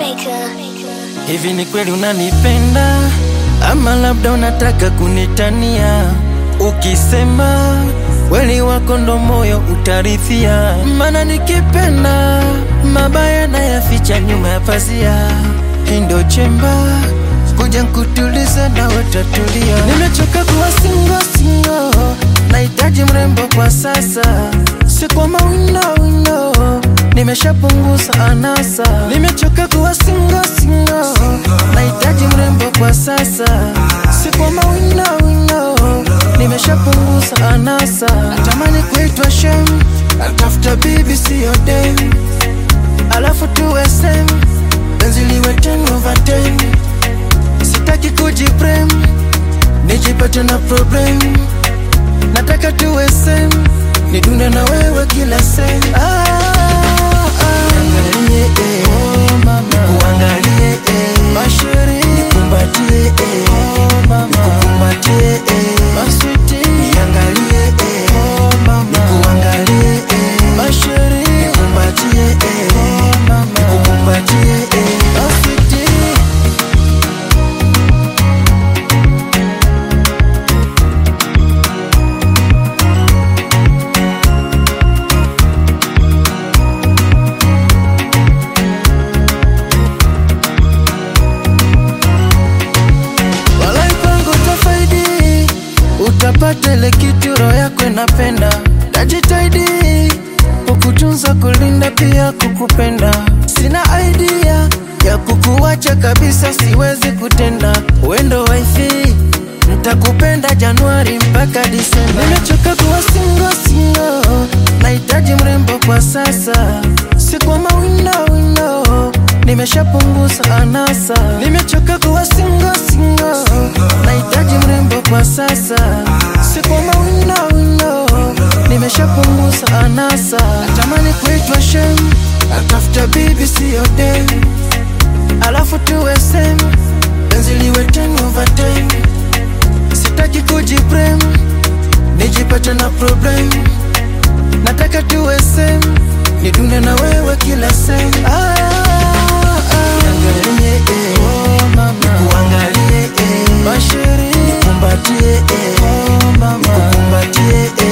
Hivi ni kweli unanipenda ama labda unataka kunitania? Ukisema kweli wako ndo moyo utarithia, maana nikipenda mabaya na yaficha nyuma ya pazia. Hii ndo chemba kuja kutuliza na watatulia. Nimechoka kuwa singo, nahitaji mrembo kwa sasa, si kwa mawino, nimeshapunguza anasa. Nimechoka kuwa singo, nahitaji mrembo kwa sasa, si kwa mawino, nimeshapunguza anasa. Natamani kuitwa shem, natafuta bibi siyo dem, alafu tuwe same, penzi liwe 10/10. Sitaki kujiprem, nijipate na problem, nataka tuwe same, nidune na wewe kila same. Niangalie, nikuangalie, nikumbatie, nikukumbatie, niangalie, nikuangalie, nikumbatie, nikukumbatie. Utapata ile kitu roho yako inapenda, najitahidi kukutunza, kulinda pia kukupenda. Sina idea ya kukuacha kabisa, siwezi kutenda. Wendo wifi, nitakupenda Januari mpaka Disemba. Nimechoka kuwa singo, nahitaji mrembo kwa sasa, si kwa mawino, nimeshapunguza anasa. Nimechoka kuwa singo, nahitaji mrembo kwa sasa, si kwa mawino, nimeshapunguza anasa. Natamani kuitwa shem, natafuta bibi siyo dem, alafu tuwe same, penzi liwe 10/10. Sitaki kujiprem, nijipate na problem, nataka tuwe same, nidune na wewe kila same. Niangalie, nikuangalie, nikumbatie, nikukumbatie.